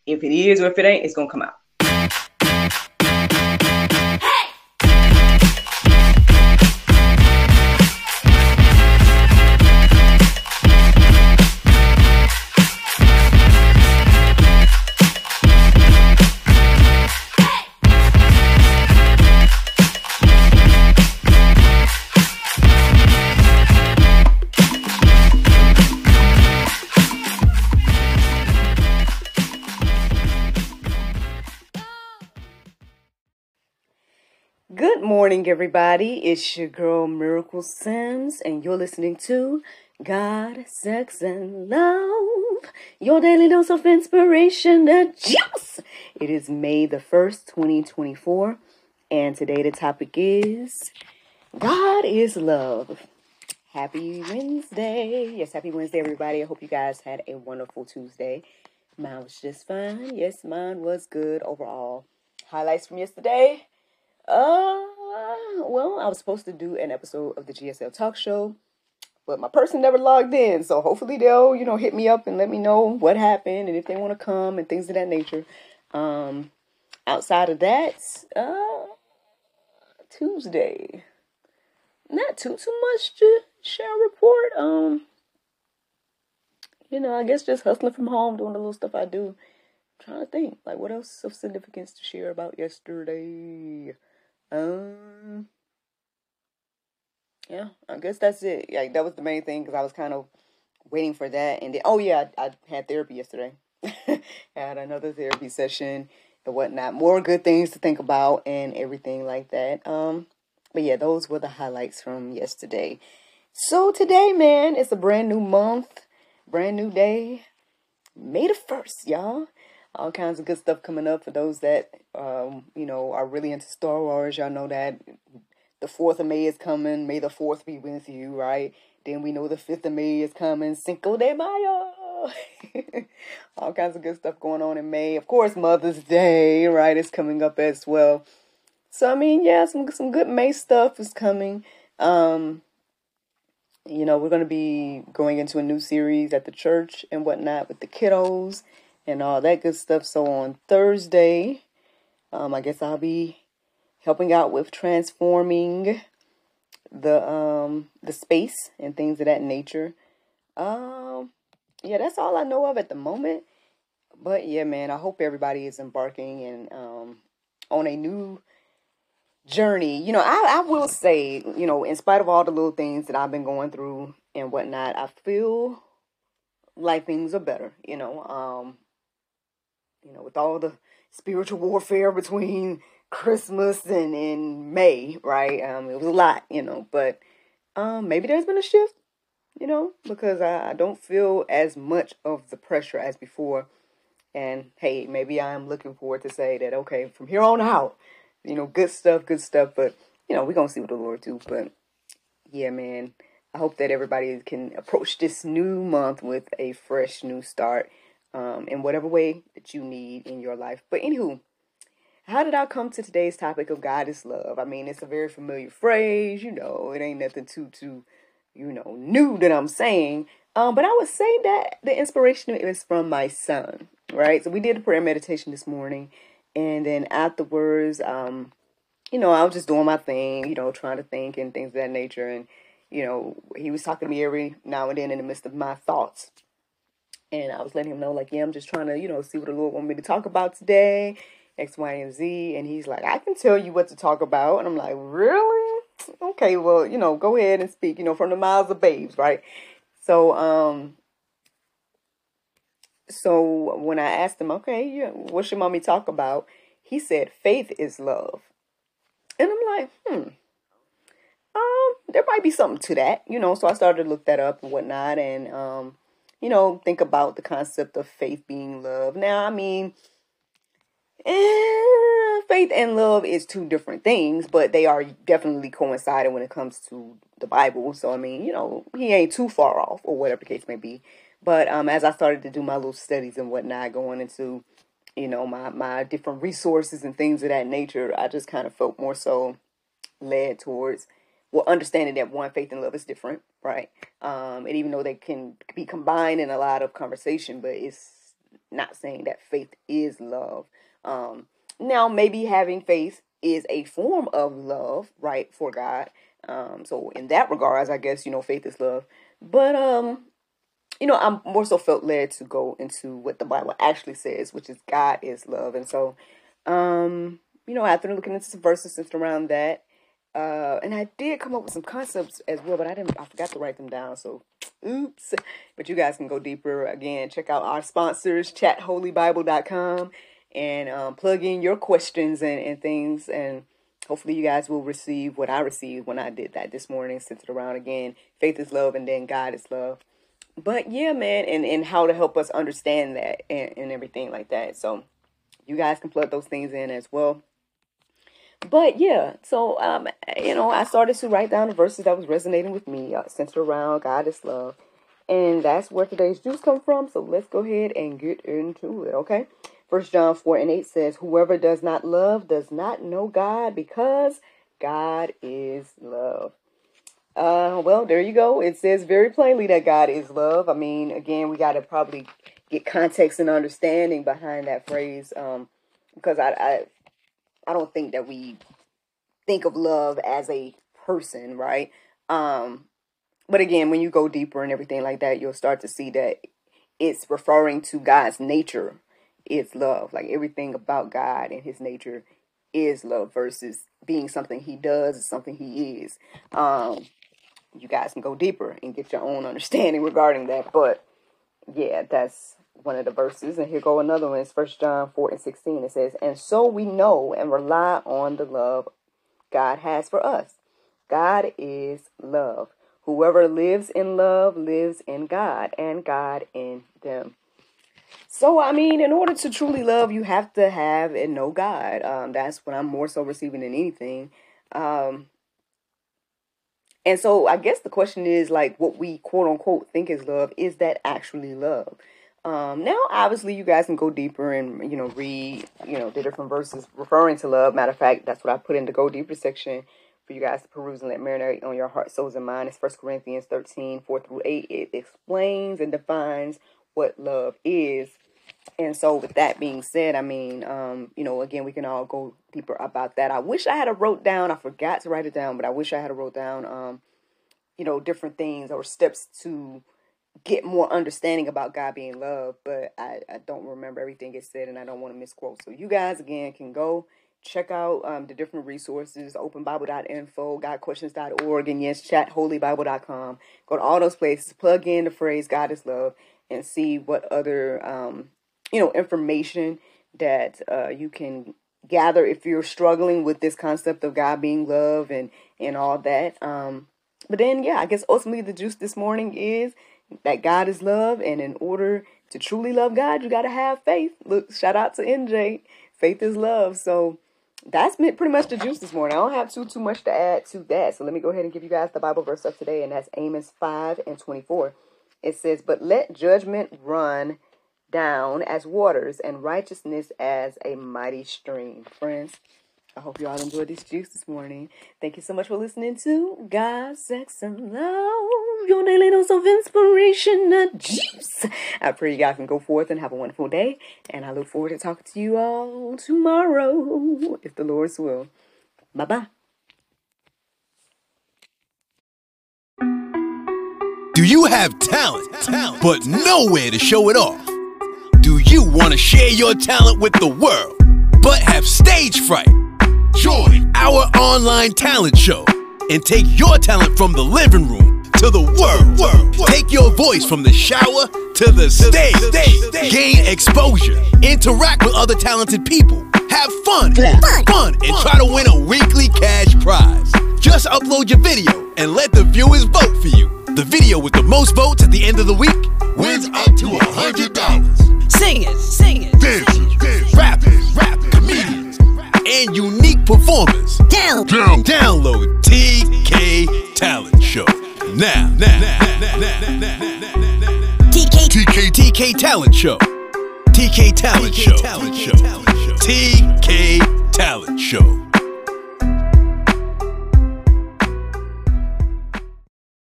If it is or if it ain't, it's going to come out. Good morning, everybody. It's your girl, Miracle Sims, and you're listening to God, Sex, and Love, your daily dose of inspiration and juice. It is May the 1st, 2024, and today the topic is God is Love. Happy Wednesday. Yes, happy Wednesday, everybody. I hope you guys had a wonderful Tuesday. Mine was just fine. Yes, mine was good overall. Highlights from yesterday. Well, I was supposed to do an episode of the GSL Talk Show, but my person never logged in, so hopefully they'll, hit me up and let me know what happened and if they want to come and things of that nature. Outside of that, Tuesday, not too much to share a report. I guess just hustling from home, doing the little stuff I do. I'm trying to think, like, what else of significance to share about yesterday? Yeah, I guess that's it. Like, that was the main thing, because I was kind of waiting for that. And then, I had therapy yesterday. Had another therapy session and whatnot. More good things to think about and everything like that. But yeah, those were the highlights from yesterday. So today, man, it's a brand new month, brand new day. May the 1st, y'all. All kinds of good stuff coming up for those that, are really into Star Wars. Y'all know that the 4th of May is coming. May the 4th be with you, right? Then we know the 5th of May is coming. Cinco de Mayo. All kinds of good stuff going on in May. Of course, Mother's Day, right, is coming up as well. So, I mean, yeah, some good May stuff is coming. We're going to be going into a new series at the church and whatnot with the kiddos and all that good stuff. So on Thursday, I guess I'll be helping out with transforming the space and things of that nature. Yeah, that's all I know of at the moment. But yeah, man, I hope everybody is embarking and on a new journey. I will say, in spite of all the little things that I've been going through and whatnot, I feel like things are better, with all the spiritual warfare between Christmas and May, right? It was a lot, but maybe there's been a shift, because I don't feel as much of the pressure as before. And hey, maybe I'm looking forward to say that, okay, from here on out, good stuff, but, we're going to see what the Lord do. But yeah, man, I hope that everybody can approach this new month with a fresh new start, in whatever way that you need in your life. But anywho, how did I come to today's topic of God is Love? I mean, it's a very familiar phrase, it ain't nothing too new that I'm saying. But I would say that the inspiration is from my son, right? So we did a prayer meditation this morning, and then afterwards, I was just doing my thing, trying to think and things of that nature. And, he was talking to me every now and then in the midst of my thoughts. And I was letting him know, like, yeah, I'm just trying to, see what the Lord want me to talk about today, X, Y, and Z. And he's like, I can tell you what to talk about. And I'm like, really? Okay, well, go ahead and speak, from the mouths of babes, right? So, so when I asked him, okay, yeah, what should mommy talk about? He said, faith is love. And I'm like, there might be something to that, so I started to look that up and whatnot, and, think about the concept of faith being love. Now, I mean, faith and love is two different things, but they are definitely coinciding when it comes to the Bible. So, I mean, he ain't too far off, or whatever the case may be. But as I started to do my little studies and whatnot, going into, my different resources and things of that nature, I just kind of felt more so led towards, understanding that one, faith and love is different, right? And even though they can be combined in a lot of conversation, but it's not saying that faith is love. Now, maybe having faith is a form of love, right, for God. So in that regards, I guess, faith is love. But, I'm more so felt led to go into what the Bible actually says, which is God is love. And so, after looking into some verses centered around that, and I did come up with some concepts as well, but I forgot to write them down. So, oops. But you guys can go deeper. Again, check out our sponsors, chatholybible.com, and plug in your questions and things. And hopefully you guys will receive what I received when I did that this morning, centered around, again, faith is love and then God is love. But yeah, man, and how to help us understand that and everything like that. So you guys can plug those things in as well. But yeah, so, I started to write down the verses that was resonating with me, centered around God is love. And that's where today's juice come from. So let's go ahead and get into it, okay? 1 John 4:8 says, whoever does not love does not know God, because God is love. Well, there you go. It says very plainly that God is love. I mean, again, we got to probably get context and understanding behind that phrase, because I don't think that we think of love as a person, right? But again, when you go deeper and everything like that, you'll start to see that it's referring to God's nature is love. Like everything about God and his nature is love versus being something he does, something he is. You guys can go deeper and get your own understanding regarding that. But yeah, that's one of the verses. And here go another one. It's 1 John 4:16. It says, and so we know and rely on the love God has for us. God is love. Whoever lives in love lives in God, and God in them. So, I mean, in order to truly love, you have to have and know God. That's what I'm more so receiving than anything. And so I guess the question is, like, what we quote unquote think is love, is that actually love? Now, obviously, you guys can go deeper and, read, the different verses referring to love. Matter of fact, that's what I put in the go deeper section for you guys to peruse and let marinate on your heart, souls, and mind. It's 1 Corinthians 13, 4-8. It explains and defines what love is. And so with that being said, I mean, again, we can all go deeper about that. I wish I had wrote down, I forgot to write it down, but I wish I had wrote down, different things or steps to get more understanding about God being love. But I don't remember everything it said, and I don't want to misquote. So you guys, again, can go check out the different resources, openbible.info, godquestions.org, and yes, chatholybible.com. Go to all those places, plug in the phrase God is love, and see what other, information that you can gather if you're struggling with this concept of God being love and all that. But then, yeah, I guess ultimately the juice this morning is that God is love, and in order to truly love God, you got to have faith. Look, shout out to NJ. Faith is love. So that's pretty much the juice this morning. I don't have too much to add to that. So let me go ahead and give you guys the Bible verse of today, and that's Amos 5:24. It says, but let judgment run down as waters and righteousness as a mighty stream. Friends, I hope you all enjoyed this juice this morning. Thank you so much for listening to God, Sex, and Love, your daily dose of inspiration and juice. I pray you guys can go forth and have a wonderful day. And I look forward to talking to you all tomorrow, if the Lord's will. Bye-bye. Do you have talent, but nowhere to show it off? Do you want to share your talent with the world, but have stage fright? Join our online talent show and take your talent from the living room to the world. Take your voice from the shower to the stage. Gain exposure, interact with other talented people, have fun, and try to win a weekly cash prize. Just upload your video and let the viewers vote for you. The video with the most votes at the end of the week wins up to $100. Singers, dancers, rappers, comedians, and unique performers. Download TK Talent Show now. TK Talent Show. TK Talent Show. TK Talent Show.